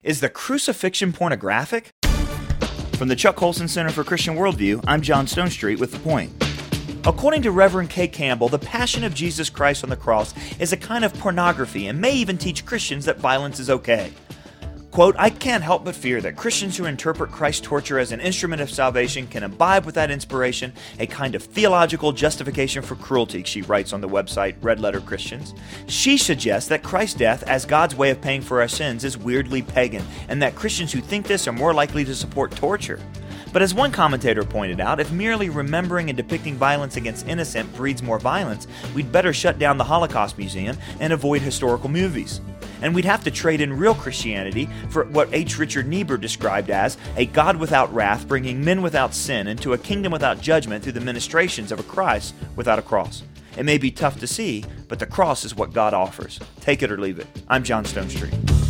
Is the crucifixion pornographic? From the Chuck Colson Center for Christian Worldview, I'm John Stonestreet with The Point. According to Reverend Kay Campbell, the Passion of Jesus Christ on the cross is a kind of pornography and may even teach Christians that violence is okay. Quote, I can't help but fear that Christians who interpret Christ's torture as an instrument of salvation can imbibe with that inspiration a kind of theological justification for cruelty, she writes on the website Red Letter Christians. She suggests that Christ's death as God's way of paying for our sins is weirdly pagan, and that Christians who think this are more likely to support torture. But as one commentator pointed out, if merely remembering and depicting violence against innocent breeds more violence, we'd better shut down the Holocaust Museum and avoid historical movies. And we'd have to trade in real Christianity for what H. Richard Niebuhr described as a God without wrath, bringing men without sin into a kingdom without judgment through the ministrations of a Christ without a cross. It may be tough to see, but the cross is what God offers. Take it or leave it. I'm John Stonestreet.